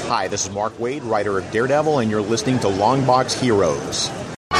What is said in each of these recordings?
Hi, this is Mark Waid, writer of Daredevil, and you're listening to Longbox Heroes.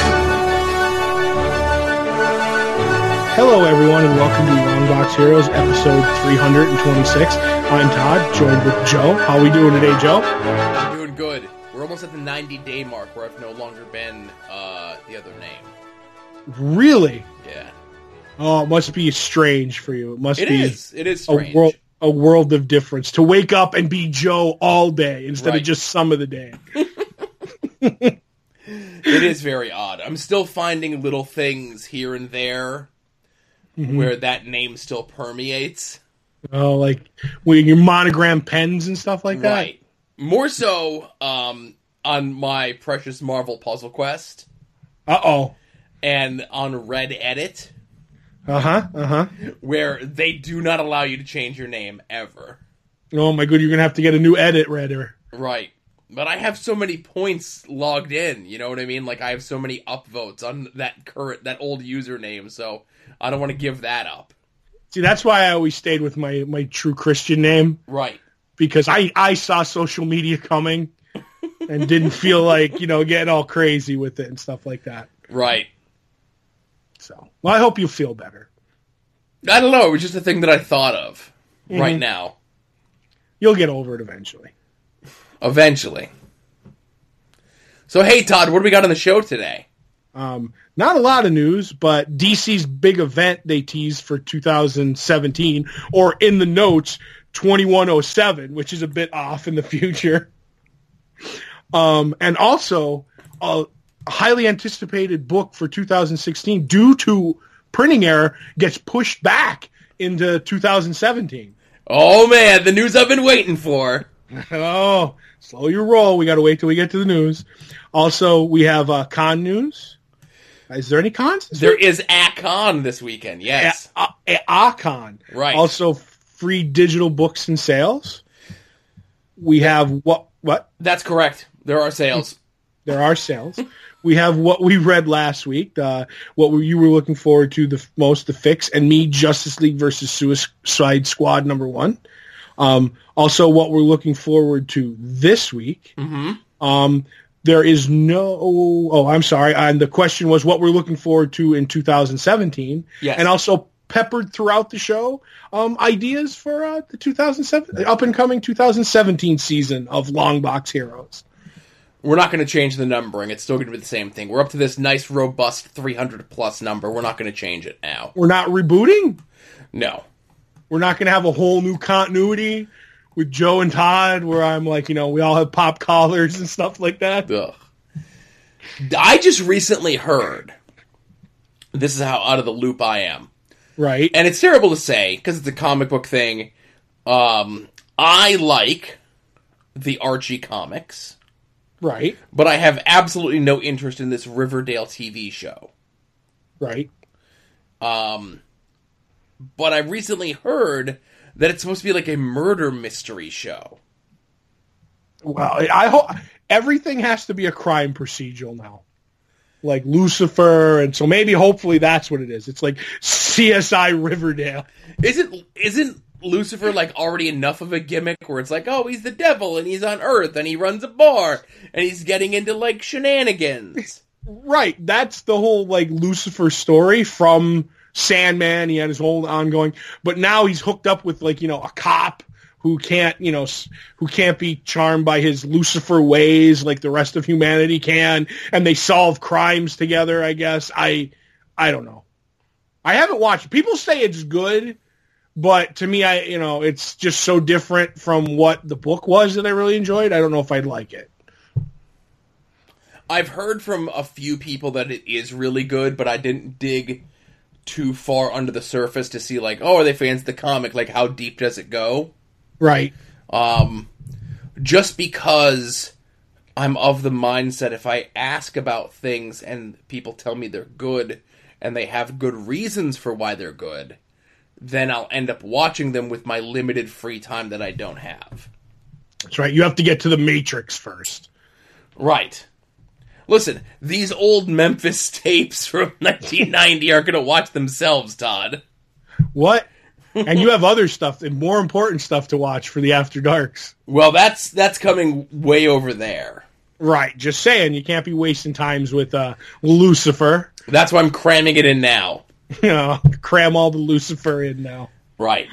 Hello, everyone, and welcome to Longbox Heroes, episode 326. I'm Todd, joined with Joe. How are we doing today, Joe? I'm doing good. We're almost at the 90-day mark where I've no longer been the other name. Really? Yeah. Oh, it must be strange for you. It is strange. A world of difference to wake up and be Joe all day instead of just some of the day. It is very odd. I'm still finding little things here and there where that name still permeates. Oh, like with your monogram pens and stuff like that? Right. More so on my precious Marvel Puzzle Quest. Uh-oh. And on Red Edit. Where they do not allow you to change your name ever. Oh my god, you're going to have to get a new edit reader. Right. But I have so many points logged in, you know what I mean? Like, I have so many upvotes on that old username, so I don't want to give that up. See, that's why I always stayed with my true Christian name. Right. Because I saw social media coming and didn't feel like, getting all crazy with it and stuff like that. Right. So, well, I hope you feel better. I don't know, it was just a thing that I thought of right now. You'll get over it eventually. Eventually. So, hey, Todd, what do we got on the show today? Not a lot of news, but DC's big event they teased for 2017, or in the notes, 2107, which is a bit off in the future. And also, a highly anticipated book for 2016, due to printing error, gets pushed back into 2017. Oh, man, the news I've been waiting for. Oh, slow your roll. We got to wait till we get to the news. Also, we have con news. Is there any cons? There is a con this weekend, yes. A con. Right. Also, free digital books and sales. We have what? That's correct. There are sales. There are sales. We have what we read last week, you were looking forward to the most, The Fix, and me, Justice League versus Suicide Squad #1. Also, what we're looking forward to this week. There is I'm sorry. And the question was what we're looking forward to in 2017. Yes. And also peppered throughout the show, ideas for the up and coming 2017 season of Longbox Heroes. We're not going to change the numbering. It's still going to be the same thing. We're up to this nice, robust 300-plus number. We're not going to change it now. We're not rebooting? No. We're not going to have a whole new continuity with Joe and Todd where I'm like, we all have pop collars and stuff like that? Ugh. I just recently heard, this is how out of the loop I am. Right. And it's terrible to say, because it's a comic book thing. I like the Archie comics. Right. But I have absolutely no interest in this Riverdale TV show. Right. But I recently heard that it's supposed to be like a murder mystery show. Well, I hope everything has to be a crime procedural now. Like Lucifer, and so hopefully that's what it is. It's like CSI Riverdale. Isn't Lucifer like already enough of a gimmick where it's like, oh, he's the devil and he's on Earth and he runs a bar and he's getting into like shenanigans. Right. That's the whole like Lucifer story from Sandman. He had his whole ongoing, but now he's hooked up with like, a cop who can't be charmed by his Lucifer ways like the rest of humanity can. And they solve crimes together, I guess. I don't know. I haven't watched. People say it's good. But to me, it's just so different from what the book was that I really enjoyed. I don't know if I'd like it. I've heard from a few people that it is really good, but I didn't dig too far under the surface to see, like, oh, are they fans of the comic? Like, how deep does it go? Right. Just because I'm of the mindset if I ask about things and people tell me they're good and they have good reasons for why they're good, then I'll end up watching them with my limited free time that I don't have. That's right. You have to get to the Matrix first. Right. Listen, these old Memphis tapes from 1990 are going to watch themselves, Todd. What? And you have other stuff and more important stuff to watch for the After Darks. Well, that's coming way over there. Right. Just saying, you can't be wasting times with Lucifer. That's why I'm cramming it in now. Cram all the Lucifer in now. Right.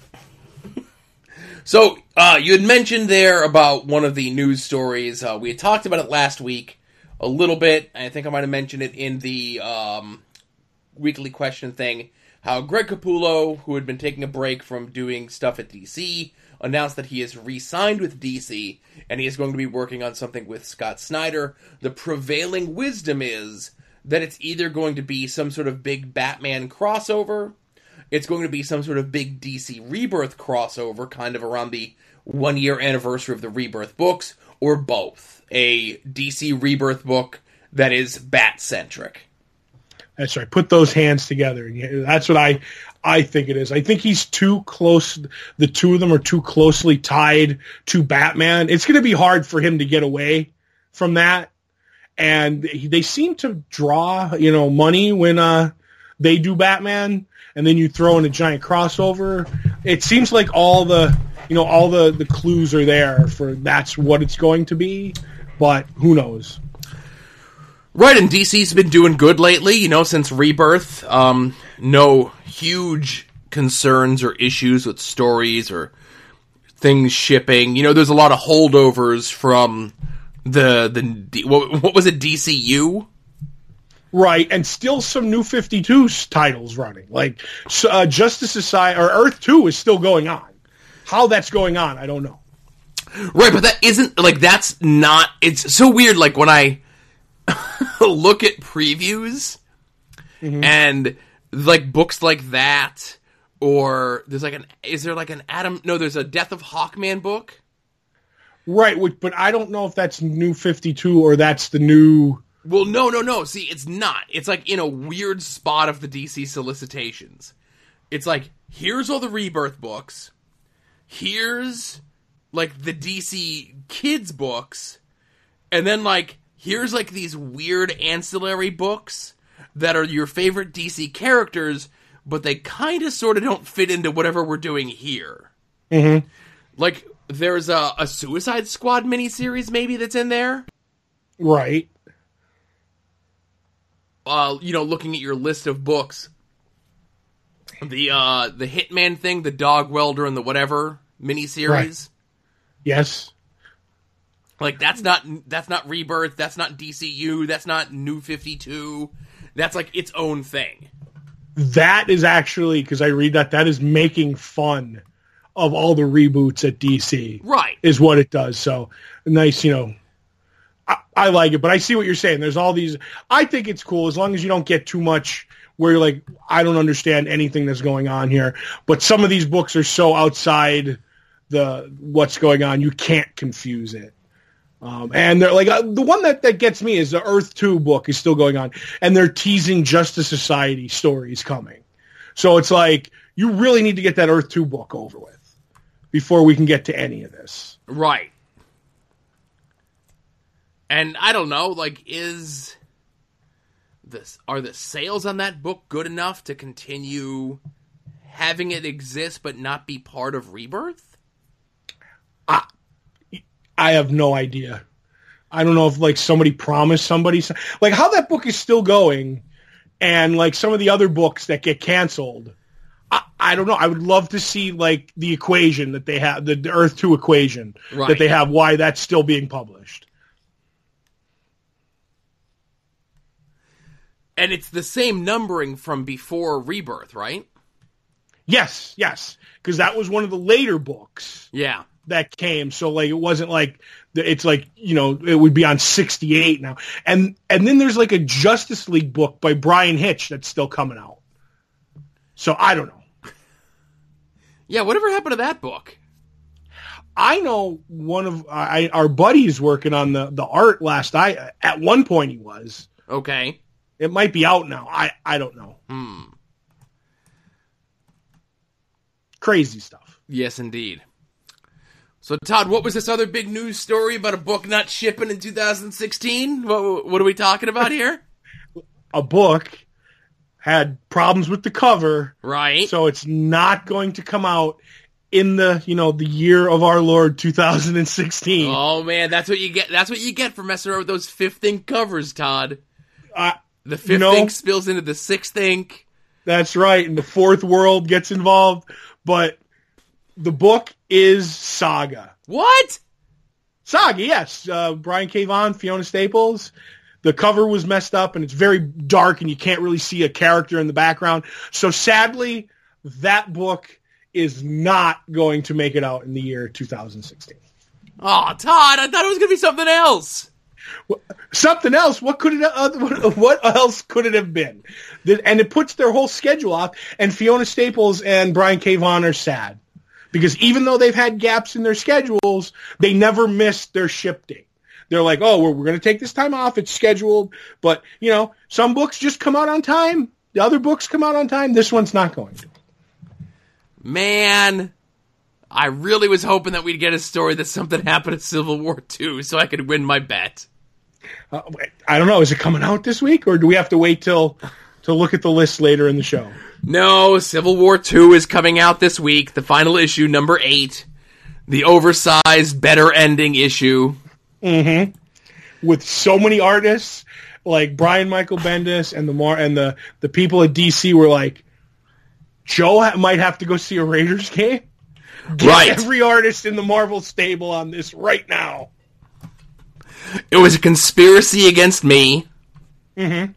So, you had mentioned there about one of the news stories. We had talked about it last week a little bit. I think I might have mentioned it in the weekly question thing. How Greg Capullo, who had been taking a break from doing stuff at DC, announced that he has re-signed with DC, and he is going to be working on something with Scott Snyder. The prevailing wisdom is that it's either going to be some sort of big Batman crossover, it's going to be some sort of big DC Rebirth crossover, kind of around the 1-year anniversary of the Rebirth books, or both. A DC Rebirth book that is Bat-centric. That's right. Put those hands together. That's what I think it is. I think he's too close. The two of them are too closely tied to Batman. It's going to be hard for him to get away from that. And they seem to draw, money when they do Batman. And then you throw in a giant crossover. It seems like all the clues are there for that's what it's going to be. But who knows? Right, and DC's been doing good lately, since Rebirth. No huge concerns or issues with stories or things shipping. There's a lot of holdovers from what was it, DCU? Right, and still some New 52 titles running. Like, Justice Society, or Earth 2 is still going on. How that's going on, I don't know. Right, but that isn't, that's not, it's so weird, when I look at previews and books like that, or there's there's a Death of Hawkman book, right? But I don't know if that's New 52 or that's the new. Well, no. See, it's not. It's in a weird spot of the DC solicitations. It's here's all the Rebirth books, here's the DC kids books, and then here's these weird ancillary books that are your favorite DC characters, but they kind of sort of don't fit into whatever we're doing here. Mm-hmm. There's a Suicide Squad miniseries maybe that's in there. Right. Looking at your list of books, the Hitman thing, the Dog Welder and the whatever miniseries. Right. Yes. That's not Rebirth, that's not DCU, that's not New 52. That's its own thing. That is actually, because I read that is making fun of all the reboots at DC. Right. Is what it does. So, nice, I like it, but I see what you're saying. There's all these, I think it's cool as long as you don't get too much where you're I don't understand anything that's going on here. But some of these books are so outside what's going on, you can't confuse it. And they're the one that gets me is the Earth 2 book is still going on, and they're teasing Justice Society stories coming. So it's you really need to get that Earth 2 book over with before we can get to any of this. Right. And I don't know, are the sales on that book good enough to continue having it exist but not be part of Rebirth? I have no idea. I don't know if somebody promised somebody how that book is still going, and some of the other books that get canceled. I don't know. I would love to see the equation that they have, the Earth 2 equation that they have, why that's still being published. And it's the same numbering from before Rebirth, right? Yes. Because that was one of the later books. Yeah. That came, so it wasn't it's it would be on 68 now, and then there's a Justice League book by Brian Hitch that's still coming out. So I don't know. Yeah, whatever happened to that book? I know one of our buddies working on the art last. At one point he was okay. It might be out now. I don't know. Crazy stuff. Yes, indeed. So, Todd, what was this other big news story about a book not shipping in 2016? What are we talking about here? A book. had problems with the cover. Right. So it's not going to come out in the, the year of our Lord 2016. Oh man, that's what you get. That's what you get for messing around with those 5th ink covers, Todd. The 5th ink spills into the 6th ink. That's right, and the 4th world gets involved. But the book is Saga. What? Saga, yes. Brian K. Vaughan, Fiona Staples. The cover was messed up, and it's very dark, and you can't really see a character in the background. So sadly, that book is not going to make it out in the year 2016. Oh, Todd, I thought it was going to be something else. Something else? What else could it have been? And it puts their whole schedule off, and Fiona Staples and Brian K. Vaughan are sad. Because even though they've had gaps in their schedules, they never missed their ship date. They're like, oh, we're going to take this time off. It's scheduled. But, some books just come out on time. The other books come out on time. This one's not going to. Man, I really was hoping that we'd get a story that something happened at Civil War II so I could win my bet. I don't know. Is it coming out this week, or do we have to wait to look at the list later in the show? No, Civil War II is coming out this week. The final issue, number 8. The oversized, better ending issue. Mm-hmm. With so many artists, like Brian Michael Bendis and the people at DC were like, Joe might have to go see a Raiders game. Get every artist in the Marvel stable on this right now. It was a conspiracy against me. Mm-hmm.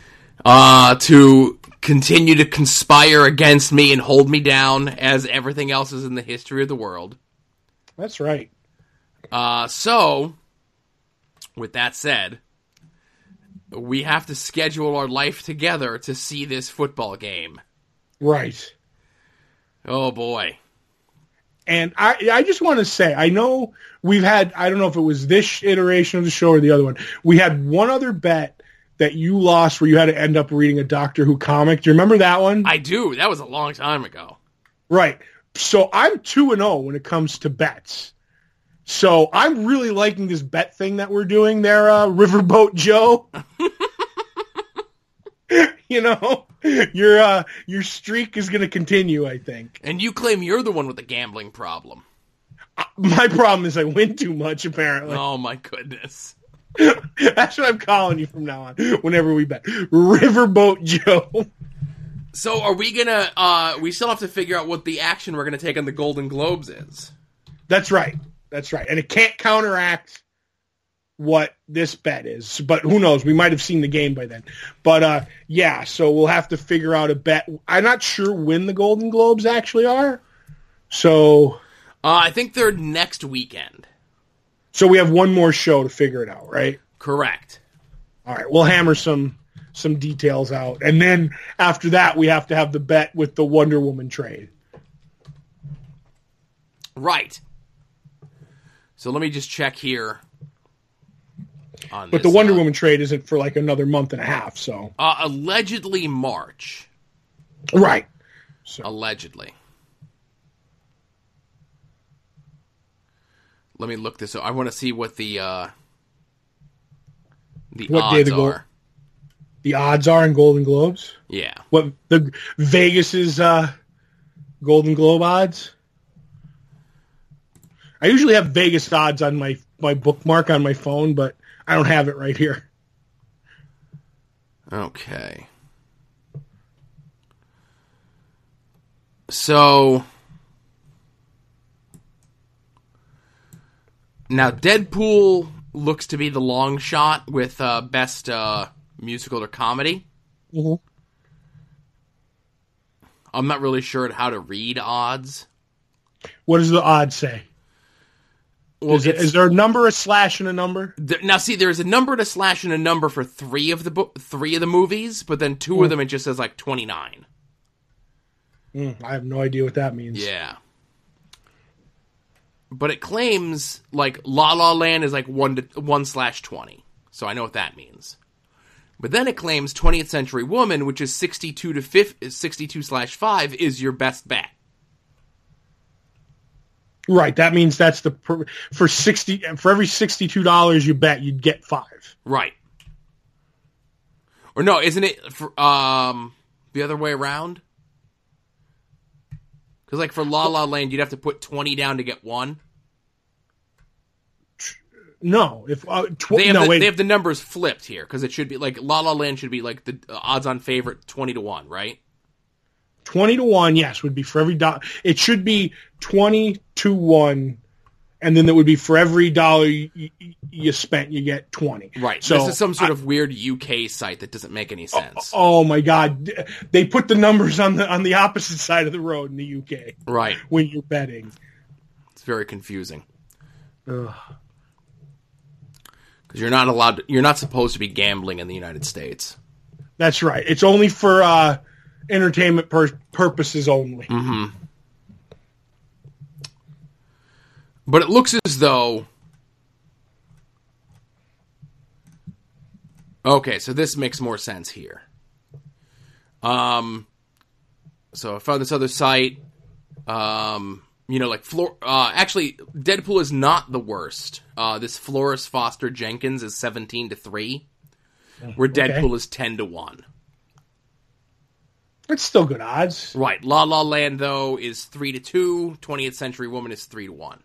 To continue to conspire against me and hold me down as everything else is in the history of the world. That's right. So, with that said, we have to schedule our life together to see this football game. Right. Oh, boy. And I just want to say, I know we've had, I don't know if it was this iteration of the show or the other one, we had one other bet that you lost where you had to end up reading a Doctor Who comic. Do you remember that one? I do. That was a long time ago. Right. So I'm 2-0 when it comes to bets. So I'm really liking this bet thing that we're doing there, Riverboat Joe. Your streak is going to continue, I think. And you claim you're the one with the gambling problem. My problem is I win too much, apparently. Oh, my goodness. That's what I'm calling you from now on, whenever we bet. Riverboat Joe. So are we going to... we still have to figure out what the action we're going to take on the Golden Globes is. That's right. That's right. And it can't counteract what this bet is. But who knows? We might have seen the game by then. But, yeah, so we'll have to figure out a bet. I'm not sure when the Golden Globes actually are. So... I think they're next weekend. So we have one more show to figure it out, right? Correct. All right, we'll hammer some details out. And then after that, we have to have the bet with the Wonder Woman trade. Right. So let me just check here. But the Wonder Woman trade isn't for like another month and a half, so. Allegedly March. Right. So. Allegedly. Let me look this up. I want to see what the odds are. The odds are in Golden Globes? Yeah. What the Vegas's Golden Globe odds? I usually have Vegas odds on my bookmark on my phone, but I don't have it right here. Okay. So... Now, Deadpool looks to be the long shot with best musical or comedy. Mm-hmm. I'm not really sure how to read odds. What does the odds say? Well, is there a number, a slash, and a number? Now, see, there's a number, and a slash, and a number for three of the movies, but then two of them it just says like 29. I have no idea what that means. Yeah. But it claims, like, La La Land is like 1/20. So I know what that means. But then it claims 20th Century Woman, which is 62/5, is your best bet. Right. That means that's for every $62 you bet, you'd get 5. Right. Or no, isn't it? the other way around? Because, like, for La La Land, you'd have to put 20 down to get 1. No, if they have the numbers flipped here, because it should be, like, La La Land should be, like, the odds-on favorite 20-1, right? 20-1, yes, would be for every dollar. It should be 20-1, and then it would be for every dollar you spent, you get 20. Right. So this is some sort of weird UK site that doesn't make any sense. Oh my God, they put the numbers on the opposite side of the road in the UK. Right. When you're betting, it's very confusing. Ugh. Because you're not supposed to be gambling in the United States. That's right. It's only for entertainment purposes only. Mm-hmm. But it looks as though... Okay, so this makes more sense here. So I found this other site. Actually, Deadpool is not the worst. This Floris Foster Jenkins is 17-3, where Deadpool is 10-1. It's still good odds. Right. La La Land, though, is 3-2. 20th Century Woman is 3-1.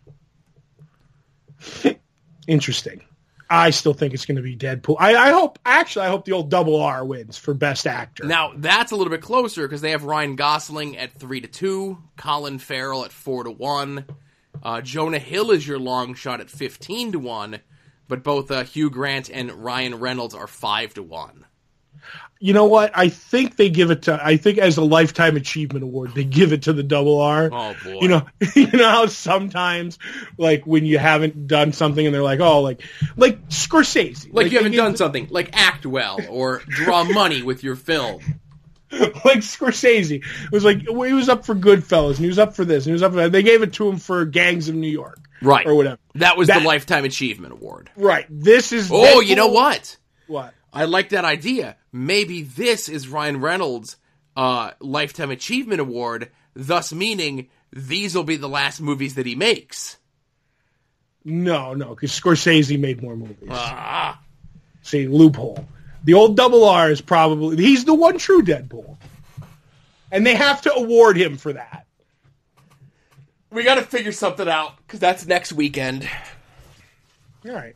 Interesting. I still think it's going to be Deadpool. I hope the old Double R wins for Best Actor. Now, that's a little bit closer, because they have Ryan Gosling at 3-2, Colin Farrell at 4-1, Jonah Hill is your long shot at 15-1, but both Hugh Grant and Ryan Reynolds are 5-1. You know what? I think they give it to. I think as a Lifetime Achievement Award, they give it to the Double R. Oh boy! You know how sometimes, like when you haven't done something, and they're like, oh, like Scorsese, like you haven't done something, like act well or draw money with your film. Like Scorsese was like, he was up for Goodfellas, and he was up for this, and he was up for that. They gave it to him for Gangs of New York, right, or whatever. That was the Lifetime Achievement Award, right? This is. Oh, Deadpool. You know what? What? I like that idea. Maybe this is Ryan Reynolds' Lifetime Achievement Award, thus meaning these will be the last movies that he makes. No, because Scorsese made more movies. See, loophole. The old Double R is he's the one true Deadpool. And they have to award him for that. We got to figure something out, because that's next weekend. All right.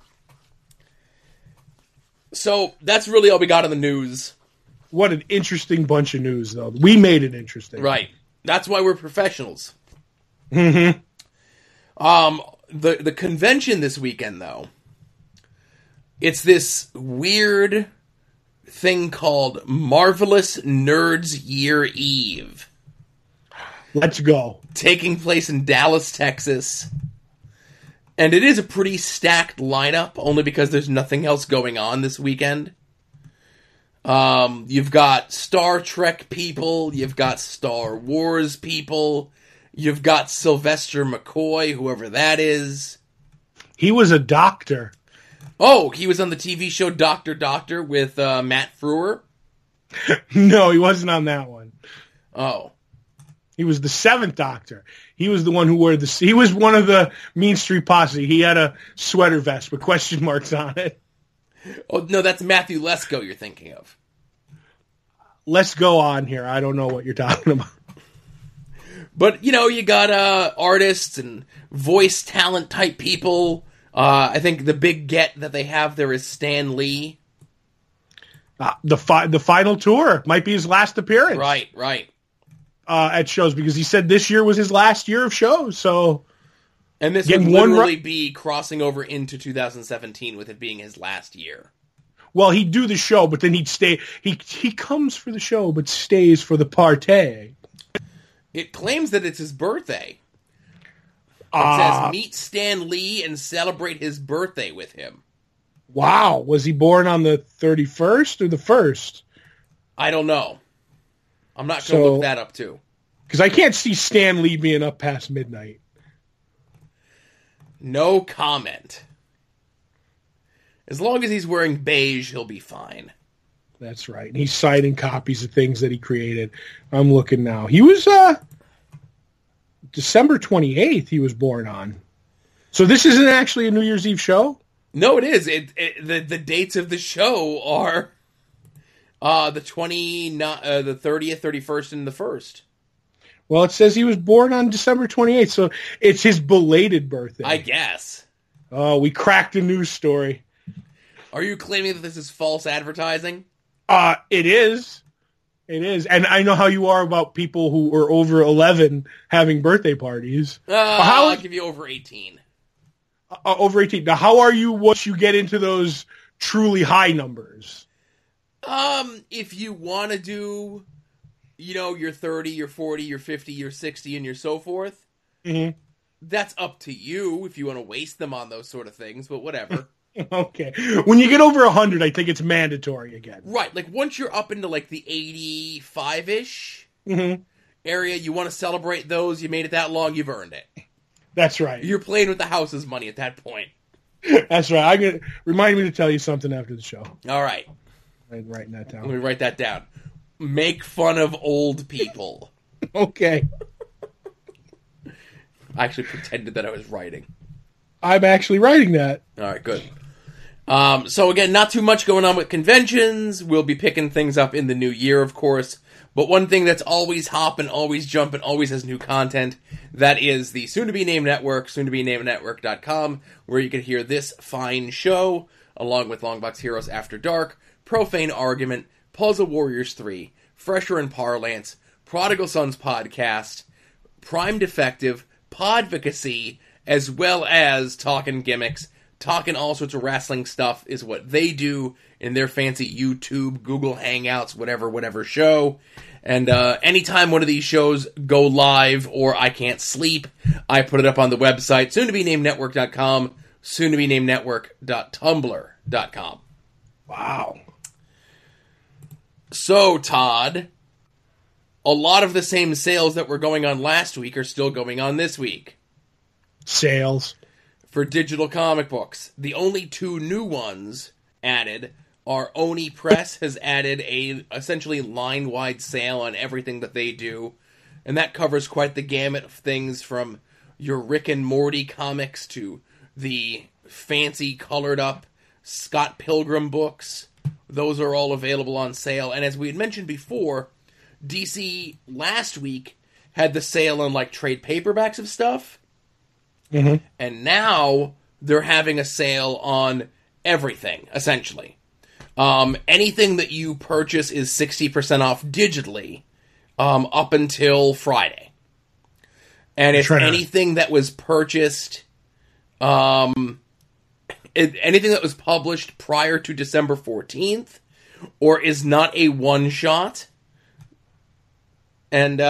So, that's really all we got in the news. What an interesting bunch of news, though. We made it interesting. Right. That's why we're professionals. Mm-hmm. The convention this weekend, though, it's this weird thing called Marvelous Nerds Year Eve. Let's go. Taking place in Dallas, Texas. And it is a pretty stacked lineup, only because there's nothing else going on this weekend. You've got Star Trek people, you've got Star Wars people, you've got Sylvester McCoy, whoever that is. He was a doctor. Oh, he was on the TV show Dr. Doctor with Matt Frewer? No, he wasn't on that one. Oh. He was the seventh Doctor. He was the one who wore he was one of the Mean Street Posse. He had a sweater vest with question marks on it. Oh, no, that's Matthew Lesko you're thinking of. Let's go on here. I don't know what you're talking about. But, you got artists and voice talent type people. I think the big get that they have there is Stan Lee. The final tour might be his last appearance. Right. At shows, because he said this year was his last year of shows. So, and this would literally be crossing over into 2017 with it being his last year. Well, he'd do the show, but then he'd stay. He comes for the show, but stays for the party. It claims that it's his birthday. It says, meet Stan Lee and celebrate his birthday with him. Wow. Was he born on the 31st or the 1st? I don't know. I'm not going to look that up, too. Because I can't see Stan Lee being up past midnight. No comment. As long as he's wearing beige, he'll be fine. That's right. And he's signing copies of things that he created. I'm looking now. He was December 28th he was born on. So this isn't actually a New Year's Eve show? No, it is. The dates of the show are The 30th, 31st, and the 1st. Well, it says he was born on December 28th, so it's his belated birthday. I guess. Oh, we cracked a news story. Are you claiming that this is false advertising? It is. It is. And I know how you are about people who are over 11 having birthday parties. I'll give you over 18. Over 18. Now, how are you once you get into those truly high numbers? If you want to do, your 30, your 40, your 50, your 60, and your so forth, that's up to you if you want to waste them on those sort of things, but whatever. Okay. When you get over 100, I think it's mandatory again. Right. Like, once you're up into, like, the 85-ish area, you want to celebrate those, you made it that long, you've earned it. That's right. You're playing with the house's money at that point. That's right. Remind me to tell you something after the show. All right. I'm writing that down. Let me write that down. Make fun of old people. Okay. I actually pretended that I was writing. I'm actually writing that. All right, good. So again, not too much going on with conventions. We'll be picking things up in the new year, of course. But one thing that's always hopping, always jumping, always has new content, that is the soon-to-be-named network, soon-to-be-named-network.com, where you can hear this fine show, along with Longbox Heroes After Dark, Profane Argument, Puzzle Warriors 3, Fresher and Parlance, Prodigal Sons Podcast, Prime Defective, Podvocacy, as well as Talking Gimmicks. Talking all sorts of wrestling stuff is what they do in their fancy YouTube, Google Hangouts, whatever show. And anytime one of these shows go live or I can't sleep, I put it up on the website, soon-to-be-named-network.com, soon-to-be-named-network.tumblr.com. Wow. So, Todd, a lot of the same sales that were going on last week are still going on this week. Sales. For digital comic books. The only two new ones added are Oni Press has added a essentially line-wide sale on everything that they do, and that covers quite the gamut of things from your Rick and Morty comics to the fancy colored-up Scott Pilgrim books. Those are all available on sale, and as we had mentioned before, DC last week had the sale on like trade paperbacks of stuff. Mm-hmm. And now they're having a sale on everything, essentially. Anything that you purchase is 60% off digitally up until Friday. And if anything that was purchased, anything that was published prior to December 14th, or is not a one-shot, and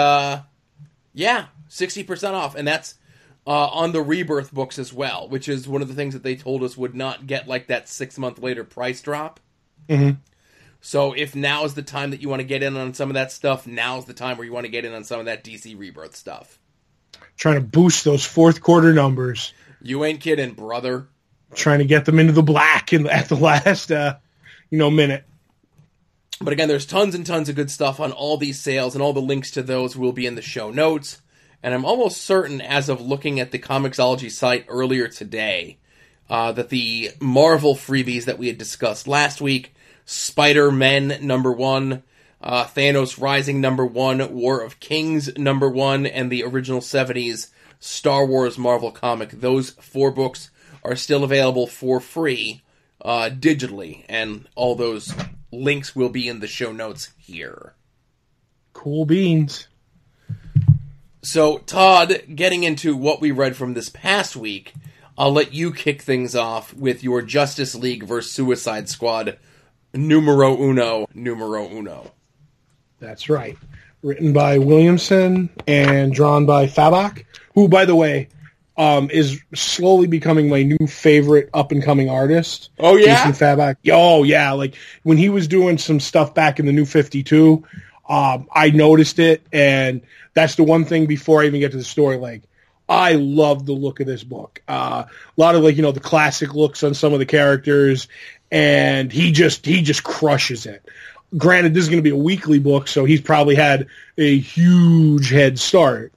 60% off. And that's on the Rebirth books as well, which is one of the things that they told us would not get like that 6 month later price drop. Mm-hmm. So if now is the time that you want to get in on some of that stuff, now's the time where you want to get in on some of that DC Rebirth stuff. Trying to boost those fourth quarter numbers. You ain't kidding, brother. Trying to get them into the black at the last, minute. But again, there's tons and tons of good stuff on all these sales, and all the links to those will be in the show notes. And I'm almost certain, as of looking at the Comixology site earlier today, that the Marvel freebies that we had discussed last week, Spider-Man #1, Thanos Rising #1, War of Kings #1, and the original 70s Star Wars Marvel comic, those 4 books are still available for free digitally, and all those links will be in the show notes here. Cool beans. So, Todd, getting into what we read from this past week, I'll let you kick things off with your Justice League vs. Suicide Squad numero uno. That's right. Written by Williamson and drawn by Fabok, who, by the way, is slowly becoming my new favorite up-and-coming artist. Oh, yeah? Jason Fabok. Oh, yeah. Like, when he was doing some stuff back in the New 52, I noticed it, and that's the one thing before I even get to the story, like, I love the look of this book. A lot of, the classic looks on some of the characters, and he just crushes it. Granted, this is going to be a weekly book, so he's probably had a huge head start.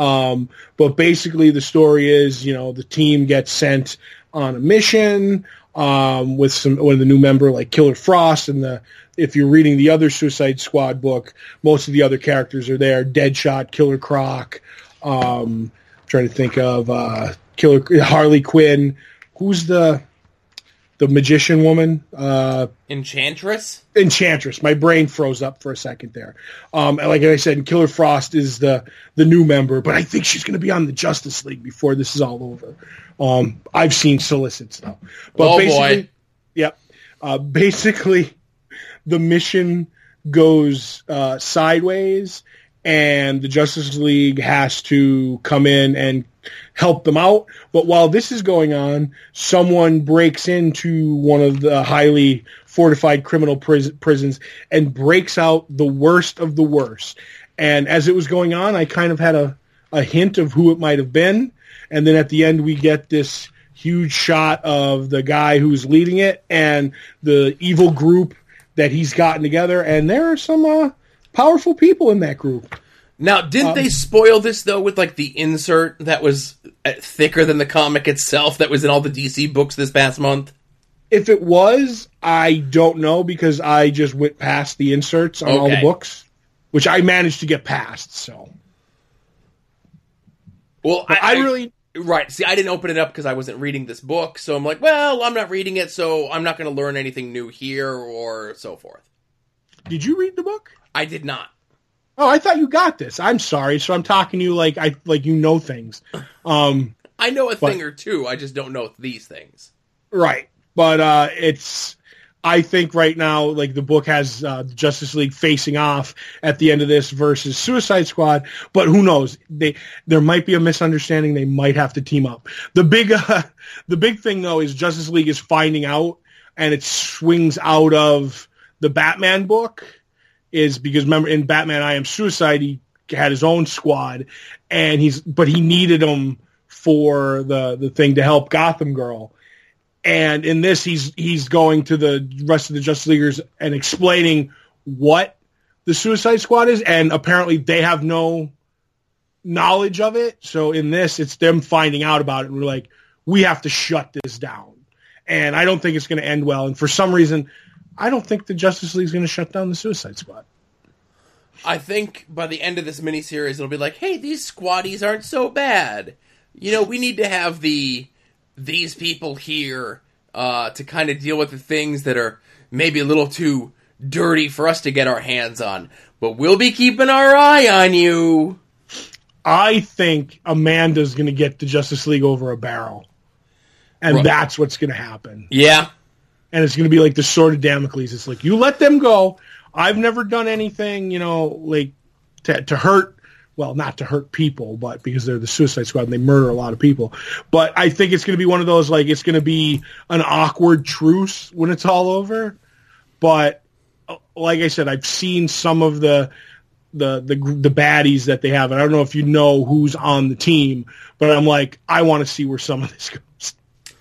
But basically the story is, the team gets sent on a mission. with the new member like Killer Frost, and if you're reading the other Suicide Squad book, most of the other characters are there. Deadshot, Killer Croc, trying to think of Harley Quinn. Who's the magician woman? Enchantress? Enchantress. My brain froze up for a second there. Like I said, Killer Frost is the new member, but I think she's going to be on the Justice League before this is all over. I've seen solicits though. But boy. Yep. Basically, the mission goes sideways, and the Justice League has to come in and help them out. But while this is going on, someone breaks into one of the highly fortified criminal prisons and breaks out the worst of the worst. And as it was going on, I kind of had a hint of who it might have been. And then at the end, we get this huge shot of the guy who's leading it and the evil group that he's gotten together. And there are some powerful people in that group. Now, didn't they spoil this, though, with, like, the insert that was thicker than the comic itself that was in all the DC books this past month? If it was, I don't know, because I just went past the inserts on all the books, which I managed to get past, so. Well, I really... Right. See, I didn't open it up because I wasn't reading this book, so I'm like, well, I'm not reading it, so I'm not going to learn anything new here, or so forth. Did you read the book? I did not. Oh, I thought you got this. I'm sorry. So I'm talking to you like you know things. I know a thing or two. I just don't know these things. Right. But I think right now, like, the book has Justice League facing off at the end of this versus Suicide Squad. But who knows? There might be a misunderstanding. They might have to team up. The big thing, though, is Justice League is finding out, and it swings out of the Batman book. Is because, remember, in Batman I Am Suicide, he had his own squad, and he needed them for the thing to help Gotham Girl. And in this, he's going to the rest of the Justice Leaguers and explaining what the Suicide Squad is, and apparently they have no knowledge of it. So in this, it's them finding out about it, and we're like, we have to shut this down. And I don't think it's going to end well. And for some reason, I don't think the Justice League is going to shut down the Suicide Squad. I think by the end of this miniseries, it'll be like, hey, these squaddies aren't so bad. You know, we need to have these people here to kind of deal with the things that are maybe a little too dirty for us to get our hands on. But we'll be keeping our eye on you. I think Amanda's going to get the Justice League over a barrel. And that's what's going to happen. Yeah. And it's going to be like the sword of Damocles. It's like, you let them go. I've never done anything, like to hurt, well, not to hurt people, but because they're the Suicide Squad and they murder a lot of people. But I think it's going to be one of those, like, it's going to be an awkward truce when it's all over. But like I said, I've seen some of the baddies that they have. And I don't know if you know who's on the team, but I'm like, I want to see where some of this goes.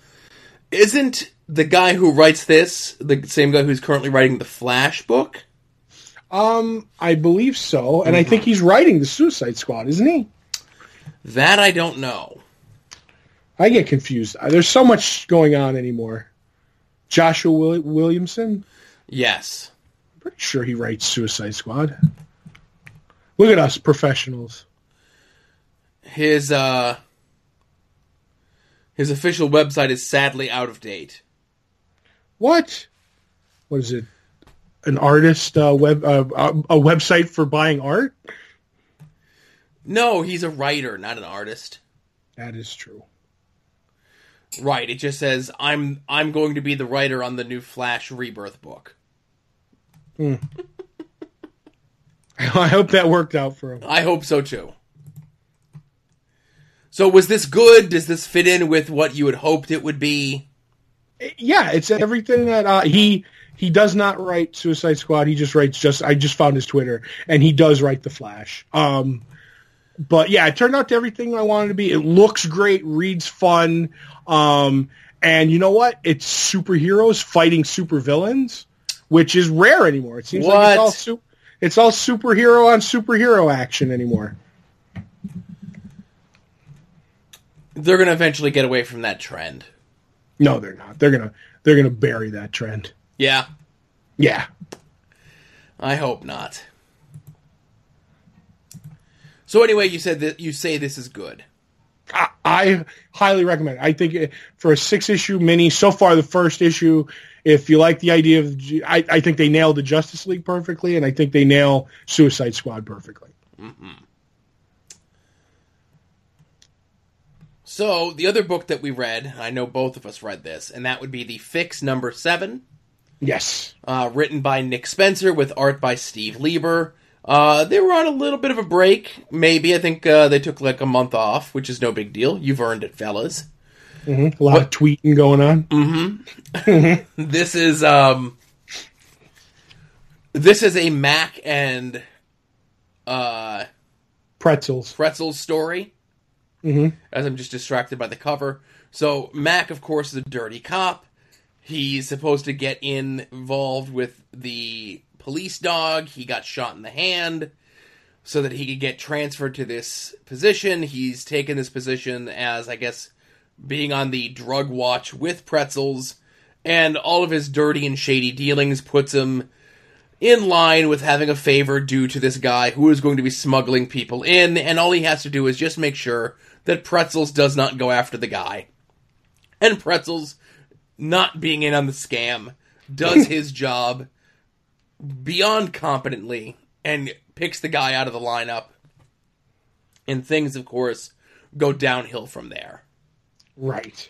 Isn't the guy who writes this the same guy who's currently writing the Flash book? I believe so, and I think he's writing the Suicide Squad, isn't he? That I don't know. I get confused. There's so much going on anymore. Joshua Williamson? Yes. I'm pretty sure he writes Suicide Squad. Look at us, professionals. His official website is sadly out of date. What? What is it? An artist a website for buying art? No, he's a writer, not an artist. That is true. Right, it just says I'm going to be the writer on the new Flash Rebirth book. I hope that worked out for him. I hope so too. So was this good? Does this fit in with what you had hoped it would be? Yeah, it's everything that he does not write Suicide Squad. He just writes I just found his Twitter, and he does write the Flash. But yeah, it turned out to everything I wanted to be. It looks great, reads fun, and you know what? It's superheroes fighting supervillains, which is rare anymore. It seems like it's all superhero on superhero action anymore. They're going to eventually get away from that trend. No, they're not. They're they're going to bury that trend. Yeah. Yeah. I hope not. So anyway, you say this is good. I highly recommend it. I think for a 6-issue mini, so far the first issue, if you like the idea of, I think they nailed the Justice League perfectly, and I think they nail Suicide Squad perfectly. Mm-hmm. So the other book that we read, I know both of us read this, and that would be The Fix #7. Yes. Written by Nick Spencer with art by Steve Lieber. They were on a little bit of a break, maybe. I think they took like a month off, which is no big deal. You've earned it, fellas. Mm-hmm. A lot of tweeting going on. Mm-hmm. This is a Mac and Pretzels story. Mm-hmm. As I'm just distracted by the cover. So Mac, of course, is a dirty cop. He's supposed to get involved with the police dog. He got shot in the hand so that he could get transferred to this position. He's taken this position as, I guess, being on the drug watch with Pretzels, and all of his dirty and shady dealings puts him in line with having a favor due to this guy who is going to be smuggling people in, and all he has to do is just make sure that Pretzels does not go after the guy. And Pretzels, not being in on the scam, does his job beyond competently and picks the guy out of the lineup. And things, of course, go downhill from there. Right.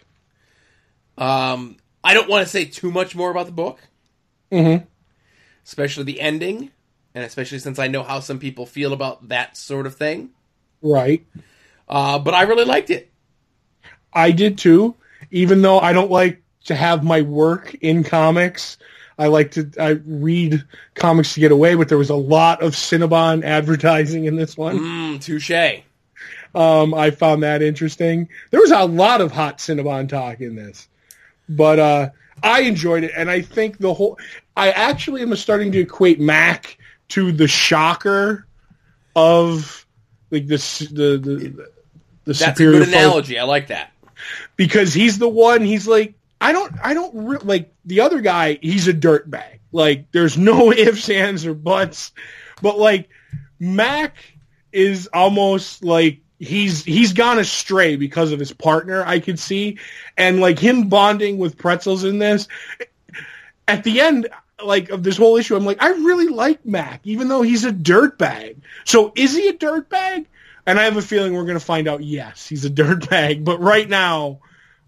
I don't want to say too much more about the book. Mm-hmm. Especially the ending. And especially since I know how some people feel about that sort of thing. Right. But I really liked it. I did too. Even though I don't like to have my work in comics, I read comics to get away, but there was a lot of Cinnabon advertising in this one. Touche. I found that interesting. There was a lot of hot Cinnabon talk in this. But I enjoyed it, and I think I actually am starting to equate Mac to the Shocker of like the That's superior a good analogy. I like that. Because he's the one, he's like, I don't like the other guy, he's a dirtbag. Like, there's no ifs, ands, or buts. But like, Mac is almost like he's gone astray because of his partner, I could see. And like him bonding with Pretzels in this, at the end, like, of this whole issue, I'm like, I really like Mac, even though he's a dirtbag. So is he a dirtbag? And I have a feeling we're going to find out, yes, he's a dirtbag. But right now,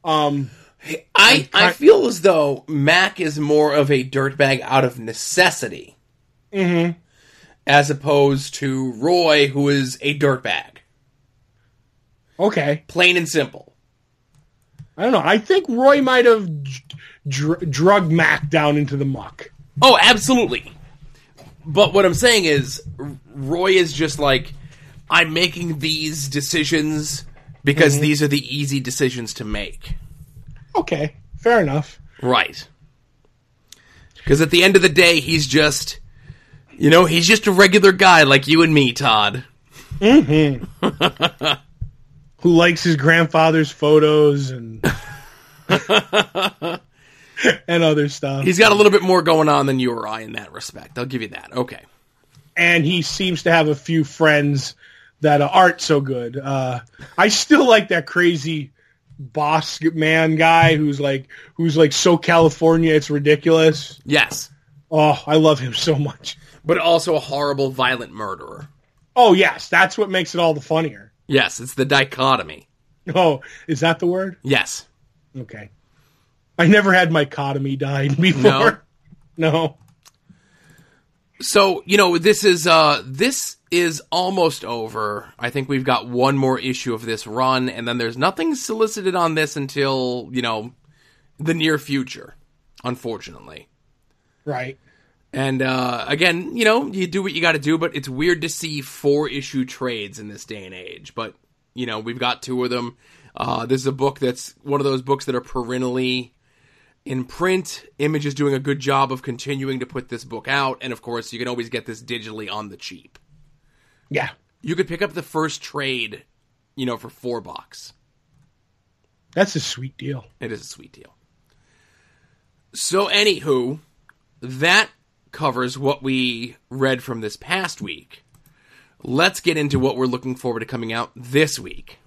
I feel as though Mac is more of a dirtbag out of necessity. Mm-hmm. As opposed to Roy, who is a dirtbag. Okay. Plain and simple. I don't know. I think Roy might have drugged Mac down into the muck. Oh, absolutely. But what I'm saying is, Roy is just like, I'm making these decisions because these are the easy decisions to make. Okay, fair enough. Right. Because at the end of the day, he's just, he's just a regular guy like you and me, Todd. Mm-hmm. Who likes his grandfather's photos and and other stuff. He's got a little bit more going on than you or I in that respect. I'll give you that. Okay. And he seems to have a few friends that aren't so good. I still like that crazy boss man guy who's like so California it's ridiculous. Yes. Oh, I love him so much. But also a horrible, violent murderer. Oh, yes. That's what makes it all the funnier. Yes, it's the dichotomy. Oh, is that the word? Yes. Okay. I never had my cotomy died before. No. So, this is almost over. I think we've got one more issue of this run, and then there's nothing solicited on this until, the near future, unfortunately. Right. And, again, you do what you gotta do, but it's weird to see 4-issue trades in this day and age. But, we've got 2 of them. This is a book that's one of those books that are perennially in print. Image is doing a good job of continuing to put this book out, and of course, you can always get this digitally on the cheap. Yeah. You could pick up the first trade, for $4. That's a sweet deal. It is a sweet deal. So, anywho, that covers what we read from this past week. Let's get into what we're looking forward to coming out this week.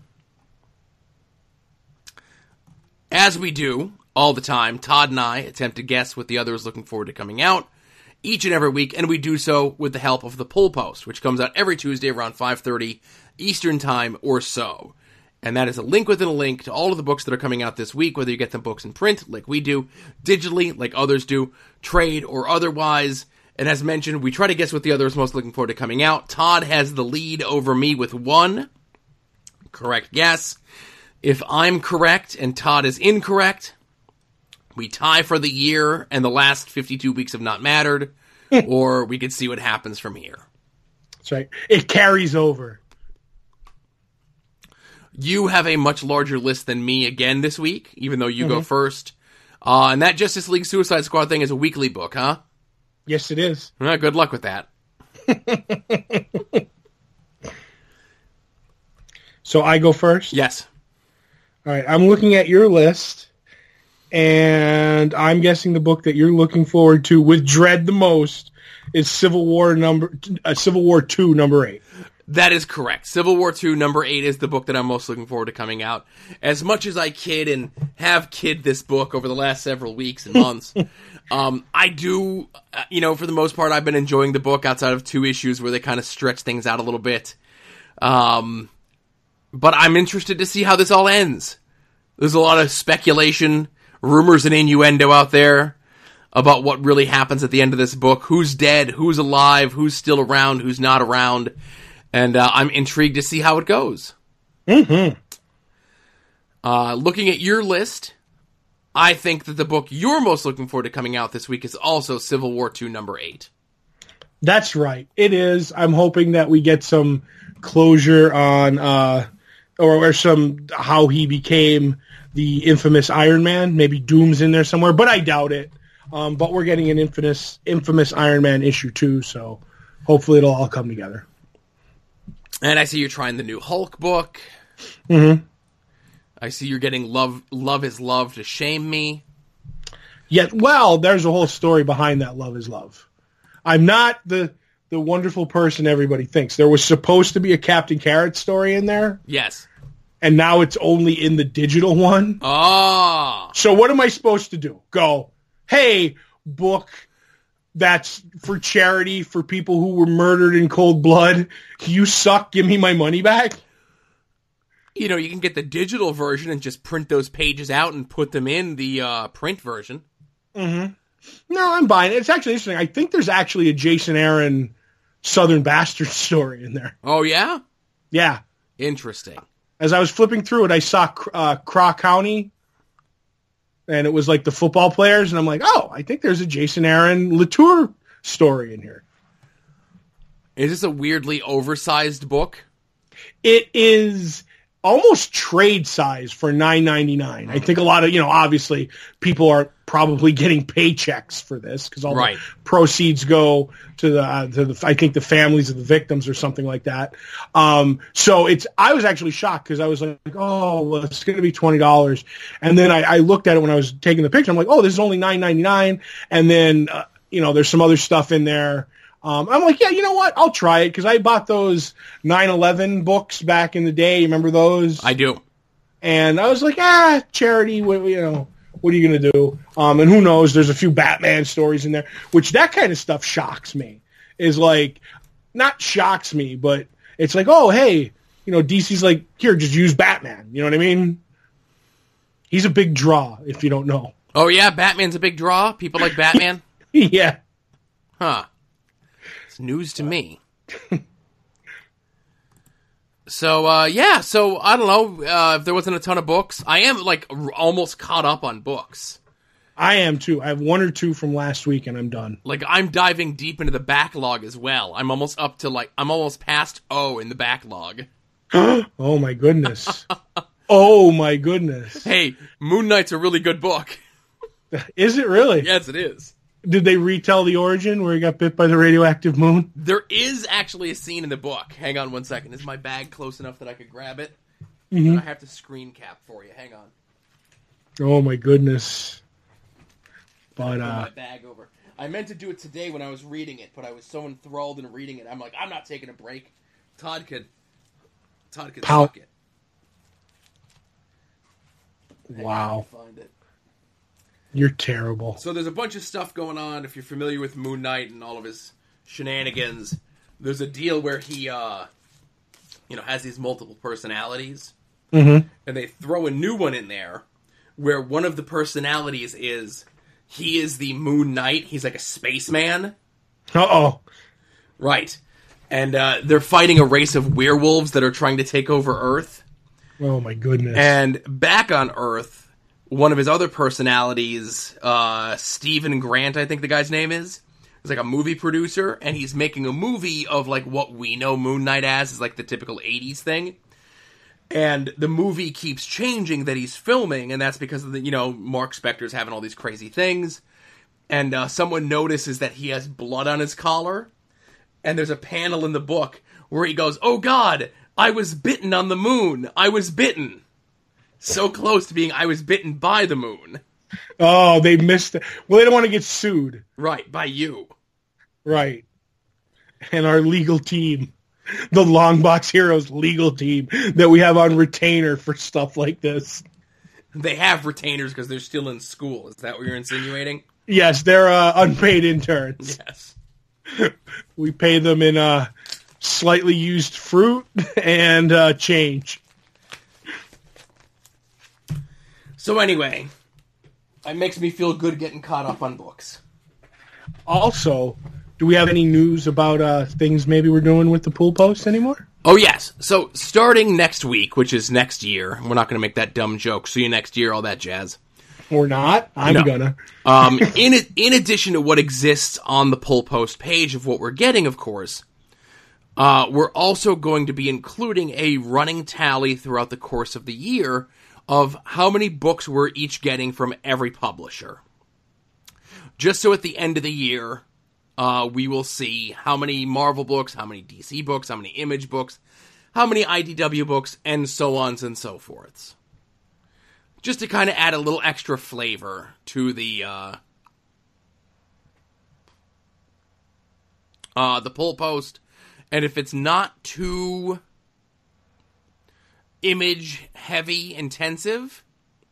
As we do all the time, Todd and I attempt to guess what the other is looking forward to coming out each and every week, and we do so with the help of the Pull Post, which comes out every Tuesday around 5:30 Eastern Time or so. And that is a link within a link to all of the books that are coming out this week, whether you get them books in print, like we do, digitally, like others do, trade or otherwise. And as mentioned, we try to guess what the other is most looking forward to coming out. Todd has the lead over me with one correct guess. If I'm correct and Todd is incorrect, we tie for the year and the last 52 weeks have not mattered, or we could see what happens from here. That's right. It carries over. You have a much larger list than me again this week, even though you go first. And that Justice League Suicide Squad thing is a weekly book, huh? Yes, it is. Well, good luck with that. So I go first? Yes. All right. I'm looking at your list, and I'm guessing the book that you're looking forward to with dread the most is Civil War 2, number 8. That is correct. Civil War II, number 8 is the book that I'm most looking forward to coming out. As much as I kid and have kid this book over the last several weeks and months, I do, for the most part, I've been enjoying the book outside of 2 issues where they kind of stretch things out a little bit. But I'm interested to see how this all ends. There's a lot of speculation, rumors and innuendo out there about what really happens at the end of this book. Who's dead, who's alive, who's still around, who's not around. And I'm intrigued to see how it goes. Mm-hmm. Looking at your list, I think that the book you're most looking forward to coming out this week is also Civil War II, number 8. That's right. It is. I'm hoping that we get some closure on, or some, how he became the infamous Iron Man. Maybe Doom's in there somewhere, but I doubt it. But we're getting an infamous Iron Man issue 2, so hopefully it'll all come together. And I see you're trying the new Hulk book. Mm-hmm. I see you're getting Love is Love to Shame Me. Yeah, well, there's a whole story behind that Love is Love. I'm not the wonderful person everybody thinks. There was supposed to be a Captain Carrot story in there. Yes. And now it's only in the digital one. Oh. So what am I supposed to do? Go, hey, book that's for charity for people who were murdered in cold blood. You suck. Give me my money back. You can get the digital version and just print those pages out and put them in the print version. Mm-hmm. No, I'm buying it. It's actually interesting. I think there's actually a Jason Aaron Southern Bastard story in there. Oh, yeah? Yeah. Interesting. As I was flipping through it, I saw Craw County, and it was like the football players, and I'm like, oh, I think there's a Jason Aaron Latour story in here. Is this a weirdly oversized book? It is almost trade size for $9.99. I think a lot of, obviously people are probably getting paychecks for this because all the proceeds go to the I think the families of the victims or something like that. So I was actually shocked because I was like, oh, well, it's going to be $20. And then I looked at it when I was taking the picture. I'm like, oh, this is only $9.99. And then, there's some other stuff in there. I'm like, yeah, you know what? I'll try it because I bought those 9/11 books back in the day. You remember those? I do. And I was like, charity. What are you going to do? And who knows? There's a few Batman stories in there, which that kind of stuff shocks me. Is like, not shocks me, but it's like, oh, hey, DC's like, here, just use Batman. You know what I mean? He's a big draw, if you don't know. Oh, yeah? Batman's a big draw? People like Batman? Yeah. Huh. News to me. So I don't know if there wasn't a ton of books. I am almost caught up on books. I am too. I have 1 or 2 from last week and I'm done. I'm diving deep into the backlog as well. I'm almost up to I'm almost past O in the backlog. Oh my goodness. Oh my goodness. Hey, Moon Knight's a really good book. Is it really? Yes, it is. Did they retell the origin where he got bit by the radioactive moon? There is actually a scene in the book. Hang on 1 second. Is my bag close enough that I could grab it? Mm-hmm. I have to screen cap for you. Hang on. Oh, my goodness. But my bag over. I meant to do it today when I was reading it, but I was so enthralled in reading it. I'm like, I'm not taking a break. Todd could suck it. Wow. Find it. You're terrible. So there's a bunch of stuff going on. If you're familiar with Moon Knight and all of his shenanigans, there's a deal where he, has these multiple personalities, Mm-hmm. and they throw a new one in there, where one of the personalities he is the Moon Knight. He's like a spaceman. Uh-oh. Right. And they're fighting a race of werewolves that are trying to take over Earth. Oh, my goodness. And back on Earth, one of his other personalities, Stephen Grant, I think the guy's name is like a movie producer, and he's making a movie of like what we know Moon Knight as, is like the typical 80s thing. And the movie keeps changing that he's filming, and that's because of Mark Spector's having all these crazy things. And someone notices that he has blood on his collar, and there's a panel in the book where he goes, "Oh God, I was bitten on the moon. I was bitten." So close to being I was bitten by the moon. Oh, they missed it. Well, they don't want to get sued. Right, by you. Right. And our legal team, the Longbox Heroes legal team that we have on retainer for stuff like this. They have retainers because they're still in school. Is that what you're insinuating? Yes, they're unpaid interns. Yes. We pay them in slightly used fruit and change. So anyway, it makes me feel good getting caught up on books. Also, do we have any news about things maybe we're doing with the Pool Post anymore? Oh, yes. So starting next week, which is next year, we're not going to make that dumb joke. See you next year, all that jazz. Or not. I'm gonna. In addition to what exists on the Pool Post page of what we're getting, of course, we're also going to be including a running tally throughout the course of the year of how many books we're each getting from every publisher. Just so at the end of the year, we will see how many Marvel books, how many DC books, how many Image books, how many IDW books, and so on and so forth. Just to kind of add a little extra flavor to the Poll Post. And if it's not too image-heavy intensive,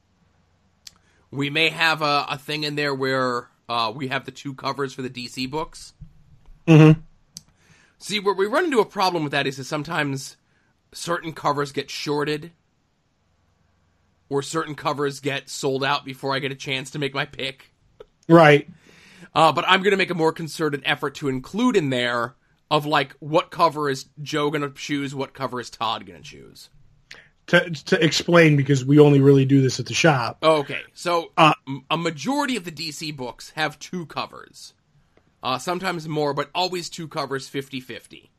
we may have a thing in there where we have the 2 covers for the DC books. Mm-hmm. See, where we run into a problem with that is sometimes certain covers get shorted, or certain covers get sold out before I get a chance to make my pick. Right. But I'm going to make a more concerted effort to include in there of, like, what cover is Joe going to choose, what cover is Todd going to choose. To explain, because we only really do this at the shop. Okay, so a majority of the DC books have 2 covers. Sometimes more, but always 2 covers, 50-50.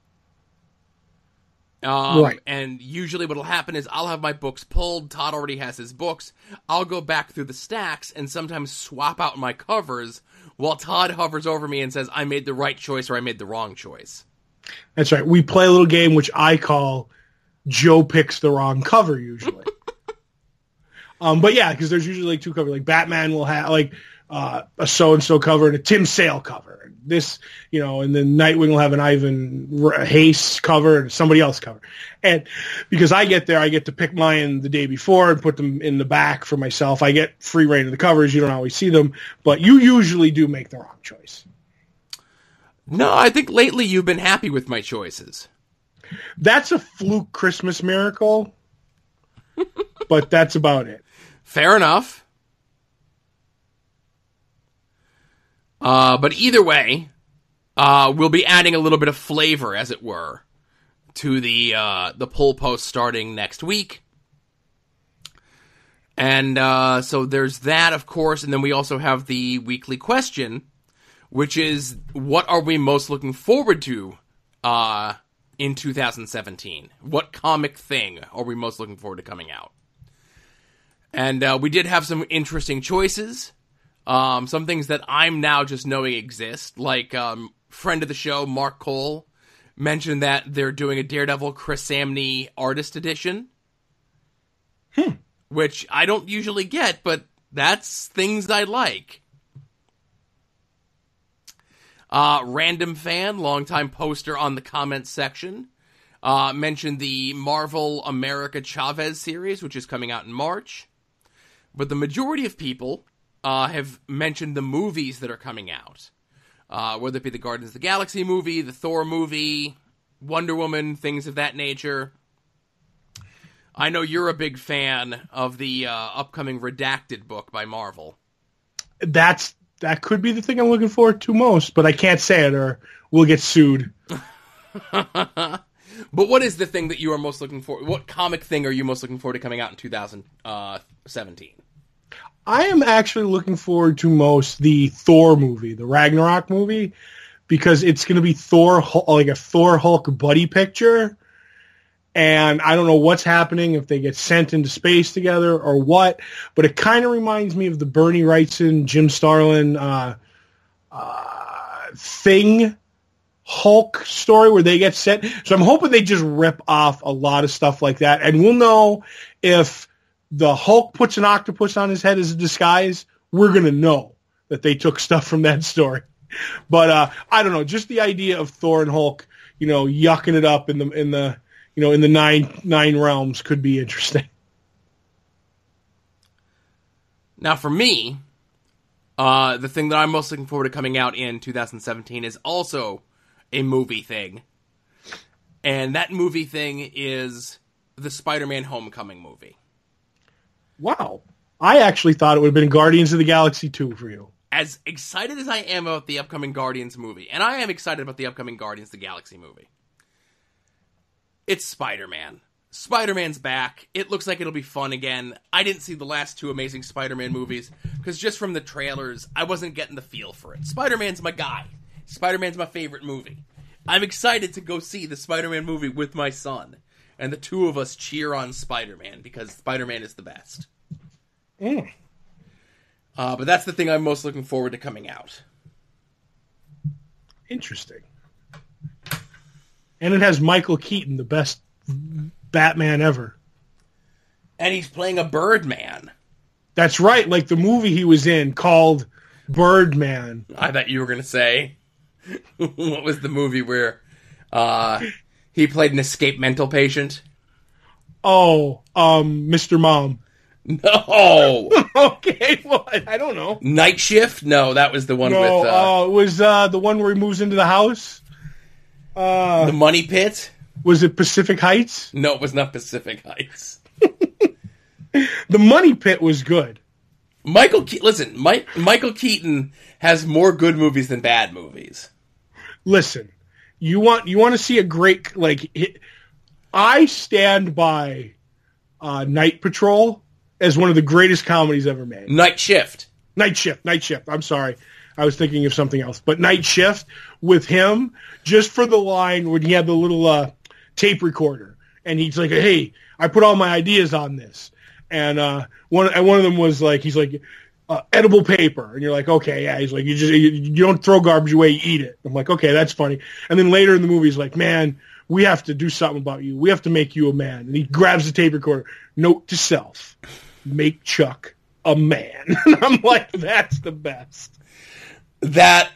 Right. And usually what'll happen is I'll have my books pulled, Todd already has his books, I'll go back through the stacks and sometimes swap out my covers while Todd hovers over me and says, I made the right choice or I made the wrong choice. That's right. We play a little game which I call Joe picks the wrong cover usually. But yeah, because there's usually like 2 covers. Like Batman will have like a so-and-so cover and a Tim Sale cover. This, and then Nightwing will have an Ivan Hayes cover and somebody else cover. And because I get there, I get to pick mine the day before and put them in the back for myself. I get free reign of the covers. You don't always see them, but you usually do make the wrong choice. No, I think lately you've been happy with my choices. That's a fluke Christmas miracle, but that's about it. Fair enough. But either way, we'll be adding a little bit of flavor, as it were, to the Poll Post starting next week. And so there's that, of course, and then we also have the weekly question, which is, what are we most looking forward to in 2017? What comic thing are we most looking forward to coming out? And we did have some interesting choices. Some things that I'm now just knowing exist, like friend of the show, Mark Cole, mentioned that they're doing a Daredevil Chris Samney artist edition. Which I don't usually get, but that's things I like. Random Fan, longtime poster on the comments section, mentioned the Marvel America Chavez series, which is coming out in March. But the majority of people have mentioned the movies that are coming out. Whether it be the Guardians of the Galaxy movie, the Thor movie, Wonder Woman, things of that nature. I know you're a big fan of the upcoming Redacted book by Marvel. That could be the thing I'm looking forward to most, but I can't say it or we'll get sued. But what is the thing that you are most looking for? What comic thing are you most looking forward to coming out in 2017? I am actually looking forward to most the Thor movie, the Ragnarok movie, because it's going to be Thor, like a Thor Hulk buddy picture. And I don't know what's happening, if they get sent into space together or what, but it kind of reminds me of the Bernie Wrightson, Jim Starlin Thing Hulk story where they get sent. So I'm hoping they just rip off a lot of stuff like that. And we'll know if the Hulk puts an octopus on his head as a disguise, we're going to know that they took stuff from that story. But I don't know, just the idea of Thor and Hulk, yucking it up in the nine realms could be interesting. Now, for me, the thing that I'm most looking forward to coming out in 2017 is also a movie thing. And that movie thing is the Spider-Man Homecoming movie. Wow. I actually thought it would have been Guardians of the Galaxy 2 for you. As excited as I am about the upcoming Guardians movie, and I am excited about the upcoming Guardians of the Galaxy movie, it's Spider-Man. Spider-Man's back. It looks like it'll be fun again. I didn't see the last two Amazing Spider-Man movies, because just from the trailers, I wasn't getting the feel for it. Spider-Man's my guy. Spider-Man's my favorite movie. I'm excited to go see the Spider-Man movie with my son, and the two of us cheer on Spider-Man, because Spider-Man is the best. But that's the thing I'm most looking forward to coming out. Interesting. And it has Michael Keaton, the best Batman ever. And he's playing a Birdman. That's right, like the movie he was in called Birdman. I thought you were going to say, what was the movie where he played an escaped mental patient? Oh, Mr. Mom. No. Okay, well, I don't know. Night Shift? No, that was the one with... it was the one where he moves into the house. The Money Pit? Was it Pacific Heights? No, it was not Pacific Heights. The Money Pit was good. Michael Keaton has more good movies than bad movies. Listen, you want to see a great, I stand by Night Patrol as one of the greatest comedies ever made. Night Shift. I'm sorry. I was thinking of something else. But Night Shift with him, just for the line when he had the little tape recorder. And he's like, hey, I put all my ideas on this. And one of them was like, he's like, edible paper. And you're like, okay, yeah. He's like, you don't throw garbage away, you eat it. I'm like, okay, that's funny. And then later in the movie, he's like, man, we have to do something about you. We have to make you a man. And he grabs the tape recorder. Note to self. Make Chuck a man. And I'm like, that's the best. That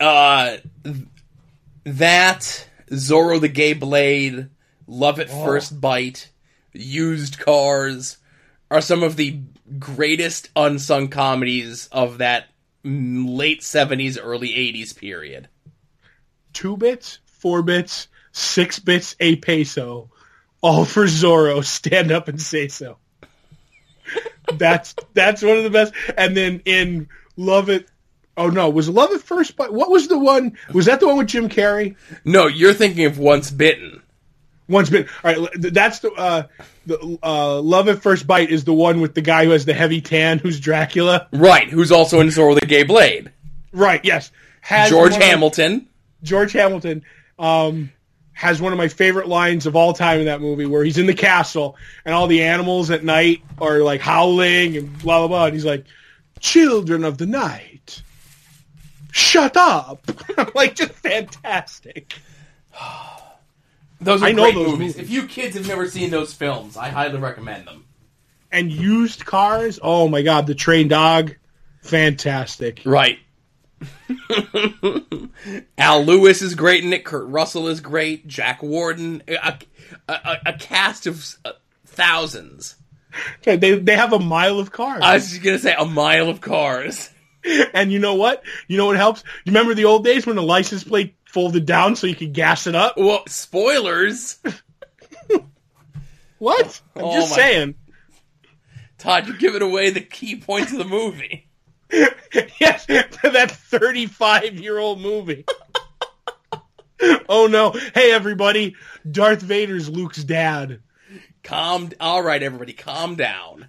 Zorro the Gay Blade, Love at First Bite, Used Cars are some of the greatest unsung comedies of that late 70s, early 80s period. 2 bits, 4 bits, 6 bits, a peso, all for Zorro. Stand up and say so. That's one of the best. And then in Love It. Oh no, was Love at First Bite? What was the one? Was that the one with Jim Carrey? No, you're thinking of Once Bitten. Once Bitten. All right, that's the Love at First Bite is the one with the guy who has the heavy tan, who's Dracula. Right, who's also in Zorro the Gay Blade. Right. Yes. George Hamilton. George Hamilton has one of my favorite lines of all time in that movie, where he's in the castle and all the animals at night are like howling and blah blah blah, and he's like, "Children of the night, shut up!" Like, just fantastic. Those are great movies. If you kids have never seen those films, I highly recommend them. And Used Cars, oh my god, The Trained Dog, fantastic. Right. Al Lewis is great in it. Kurt Russell is great. Jack Warden. A cast of thousands. Okay, they have a mile of cars. I was just going to say a mile of cars. And you know what? You know what helps? You remember the old days when the license plate folded down so you could gas it up? Well, spoilers. What? I'm just saying. Todd, you're giving away the key points of the movie. Yes, that 35-year-old movie. Oh no. Hey everybody, Darth Vader's Luke's dad. All right, everybody, calm down.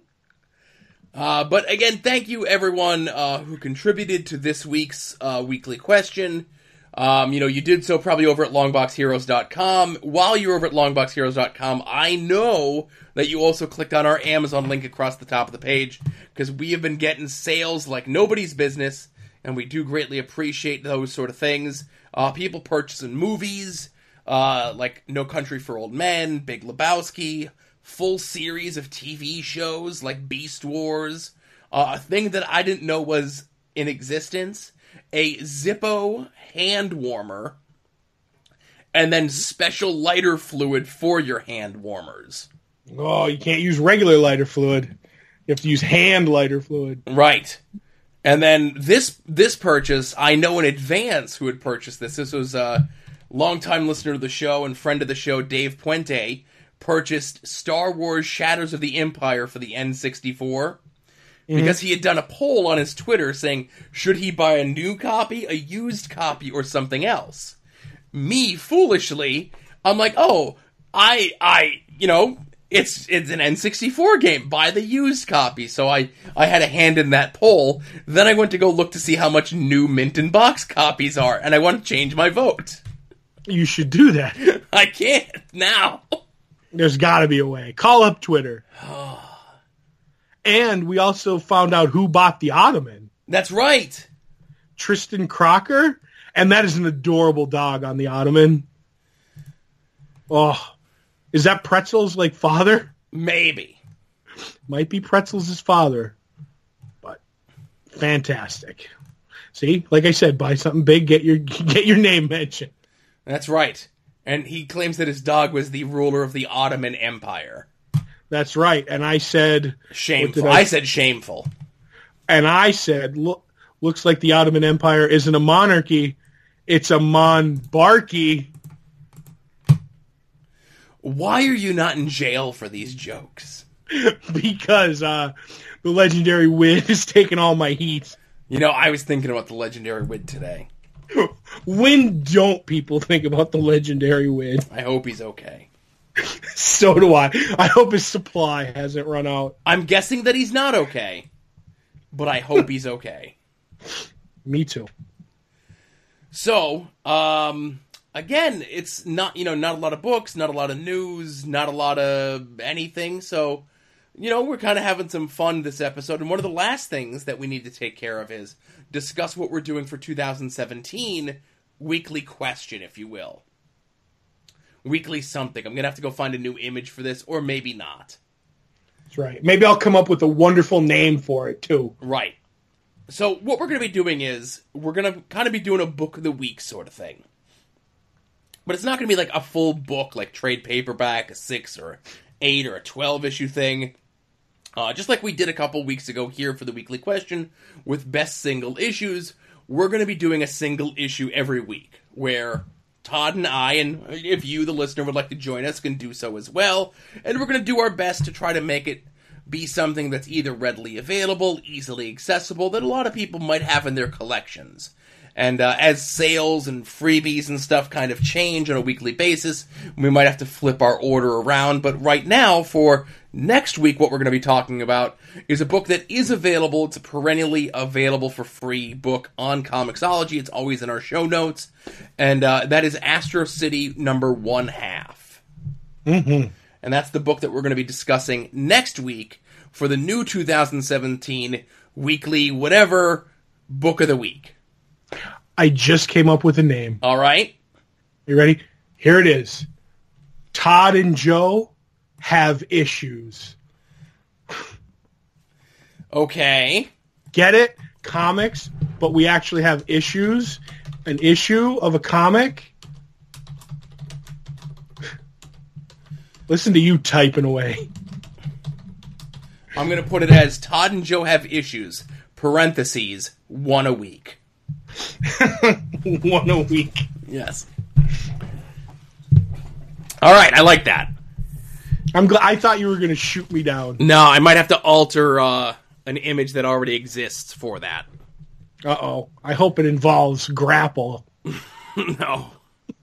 But again, thank you everyone who contributed to this week's weekly question. You did so probably over at longboxheroes.com. While you're over at longboxheroes.com, I know that you also clicked on our Amazon link across the top of the page, because we have been getting sales like nobody's business, and we do greatly appreciate those sort of things. People purchasing movies, like No Country for Old Men, Big Lebowski, full series of TV shows like Beast Wars, a thing that I didn't know was in existence, a Zippo hand warmer, and then special lighter fluid for your hand warmers. Oh, you can't use regular lighter fluid. You have to use hand lighter fluid. Right. And then this purchase, I know in advance who had purchased this. This was a longtime listener to the show and friend of the show, Dave Puente, purchased Star Wars Shadows of the Empire for the N64. Because he had done a poll on his Twitter saying, should he buy a new copy, a used copy, or something else? Me, foolishly, I'm like, it's an N64 game. Buy the used copy. So I had a hand in that poll. Then I went to go look to see how much new mint and box copies are, and I want to change my vote. You should do that. I can't now. There's got to be a way. Call up Twitter. And we also found out who bought the Ottoman. That's right. Tristan Crocker. And that is an adorable dog on the Ottoman. Oh, is that Pretzel's father? Maybe. Might be Pretzel's father. But fantastic. See, like I said, buy something big, get your name mentioned. That's right. And he claims that his dog was the ruler of the Ottoman Empire. That's right. And I said... Shameful. I said shameful. And I said, looks like the Ottoman Empire isn't a monarchy. It's a monarchy. Why are you not in jail for these jokes? Because the legendary Wid is taking all my heat. I was thinking about the legendary Wid today. When don't people think about the legendary Wid? I hope he's okay. So do I. I hope his supply hasn't run out. I'm guessing that he's not okay, but I hope he's okay. Me too. So, again, it's not, not a lot of books, not a lot of news, not a lot of anything. So, we're kind of having some fun this episode. And one of the last things that we need to take care of is discuss what we're doing for 2017, weekly question, if you will. Weekly something. I'm going to have to go find a new image for this, or maybe not. That's right. Maybe I'll come up with a wonderful name for it, too. Right. So what we're going to be doing is, we're going to kind of be doing a book of the week sort of thing. But it's not going to be like a full book, like trade paperback, a 6 or 8 or a 12 issue thing. Just like we did a couple weeks ago here for the weekly question with best single issues, we're going to be doing a single issue every week, where Todd and I, and if you, the listener, would like to join us, can do so as well. And we're going to do our best to try to make it be something that's either readily available, easily accessible, that a lot of people might have in their collections. And as sales and freebies and stuff kind of change on a weekly basis, we might have to flip our order around. But right now, for next week, what we're going to be talking about is a book that is available. It's a perennially available for free book on Comixology. It's always in our show notes. And that is Astro City number 1/2. Mm-hmm. And that's the book that we're going to be discussing next week for the new 2017 weekly whatever book of the week. I just came up with a name. All right. You ready? Here it is. Todd and Joe have issues. Okay. Get it? comics, but we actually have issues. An issue of a comic. Listen to you typing away. I'm going to put it as Todd and Joe have issues, parentheses, 1 a week. 1 a week. Yes. All right, I like that. I'm glad. I thought you were going to shoot me down. No, I might have to alter an image that already exists for that. Uh-oh. I hope it involves grapple. No.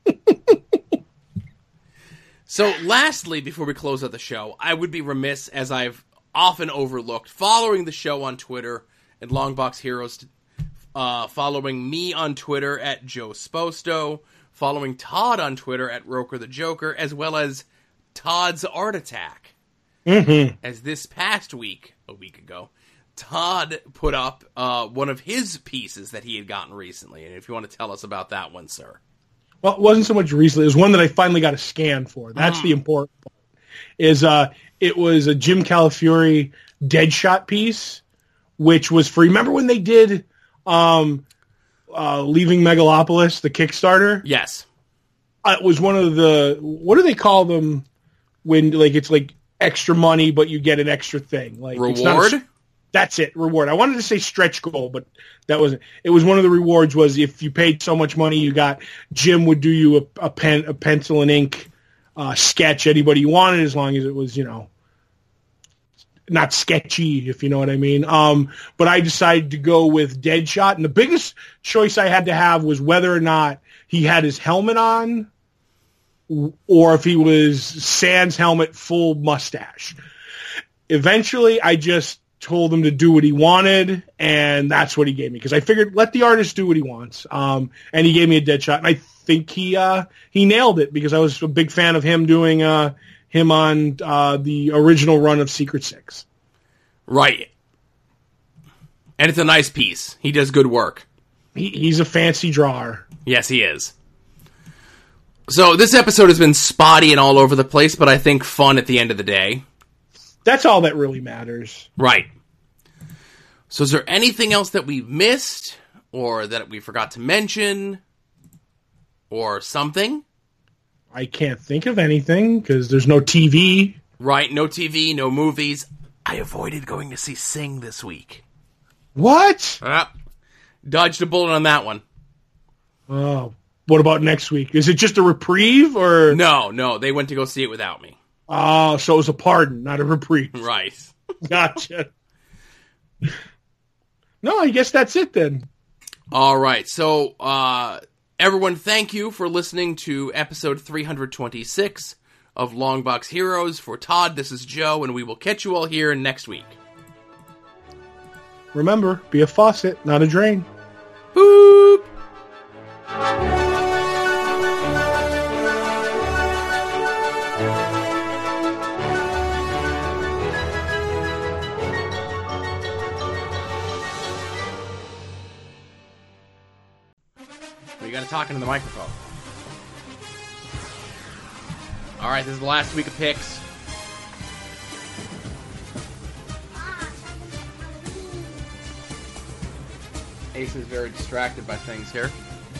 So, lastly, before we close out the show, I would be remiss, as I've often overlooked, following the show on Twitter at Longbox Heroes, following me on Twitter at Joe Sposto, following Todd on Twitter at Roker the Joker, as well as Todd's Art Attack. Mm-hmm. As this past week, a week ago, Todd put up one of his pieces that he had gotten recently. And if you want to tell us about that one, sir. Well, it wasn't so much recently. It was one that I finally got a scan for. That's the important part. It was a Jim Calafiore Deadshot piece, which was for, remember when they did Leaving Megalopolis, the Kickstarter? Yes. It was one of the, what do they call them when, like, it's like extra money, but you get an extra thing? Like Reward? That's it, reward. I wanted to say stretch goal, but that wasn't. It was one of the rewards was if you paid so much money, you got, Jim would do you a pencil and ink sketch anybody you wanted, as long as it was, not sketchy, if you know what I mean. But I decided to go with Deadshot, and the biggest choice I had to have was whether or not he had his helmet on, or if he was sans helmet, full mustache. Eventually, I just told him to do what he wanted, and that's what he gave me, because I figured let the artist do what he wants. And he gave me a Deadshot, and I think he nailed it, because I was a big fan of him doing him on the original run of Secret Six. Right. And it's a nice piece. He does good work. He's a fancy drawer. Yes, he is. So this episode has been spotty and all over the place, but I think fun at the end of the day. That's all that really matters. Right. So is there anything else that we missed, or that we forgot to mention, or something? I can't think of anything, because there's no TV. Right, no TV, no movies. I avoided going to see Sing this week. What? Dodged a bullet on that one. Oh, what about next week? Is it just a reprieve, or? No, they went to go see it without me. Oh, so it was a pardon, not a reprieve. Right. Gotcha. No, I guess that's it then. All right, so everyone, thank you for listening to episode 326 of Longbox Heroes. For Todd, this is Joe, and we will catch you all here next week. Remember, be a faucet, not a drain. Boop! You gotta talk into the microphone. Alright, this is the last week of picks. Ace is very distracted by things here.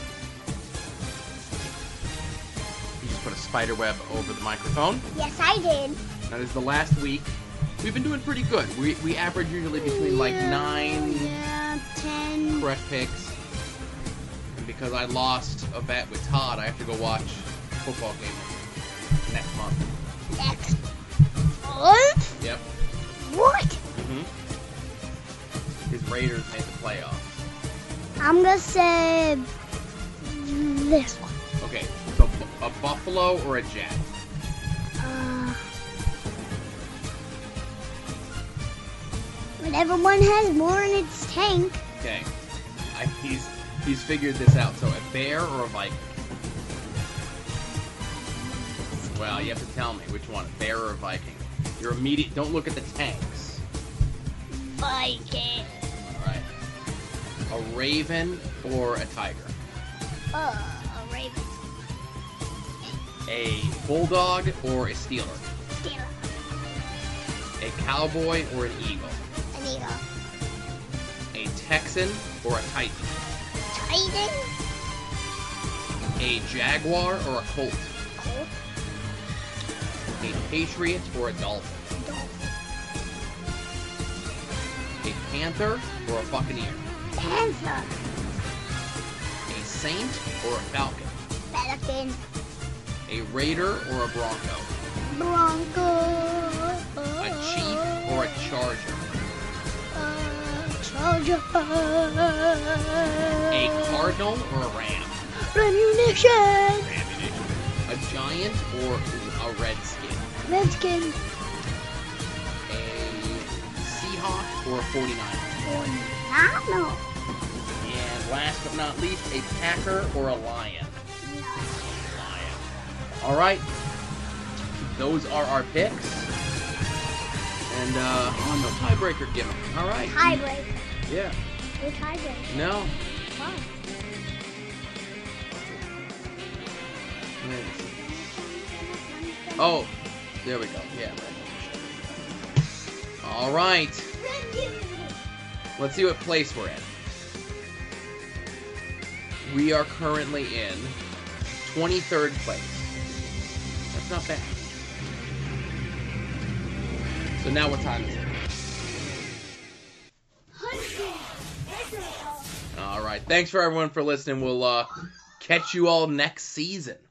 You just put a spider web over the microphone. Yes, I did. Now, this is the last week. We've been doing pretty good. We average usually between like 9 10. correct picks. And because I lost a bet with Todd, I have to go watch a football game next month. Next month? Yep. What? Mm-hmm. His Raiders made the playoffs. I'm gonna say this one. Okay, so a Buffalo or a Jet? Whatever one has more in its tank. Okay. He's figured this out. So a Bear or a Viking? Well, you have to tell me which one, a Bear or a Viking. Your immediate. Don't look at the tanks. Viking. All right. A Raven or a Tiger? A raven. A Bulldog or a Steeler? Steeler. A Cowboy or an Eagle? An eagle. A Texan or a Titan? Titan. A Jaguar or a Colt? Colt. A Patriot or a Dolphin? Dolphin. A Panther or a Buccaneer? Panther. A Saint or a Falcon? Pelican. A Raider or a Bronco? Bronco. A Chief or a Charger? Charger. A Cardinal or a Ram? Ammunition. A Giant or a Redskin? Redskin. A Seahawk or a 49er? No. And last but not least, a Packer or a Lion? Lion. All right. Those are our picks. And, no tiebreaker gimmick. All right. Tiebreaker. Yeah. No tiebreaker. No. Wow. Oh, there we go. Yeah. All right. Let's see what place we're in. We are currently in 23rd place. That's not bad. So now what time is it? All right. Thanks for everyone for listening. We'll catch you all next season.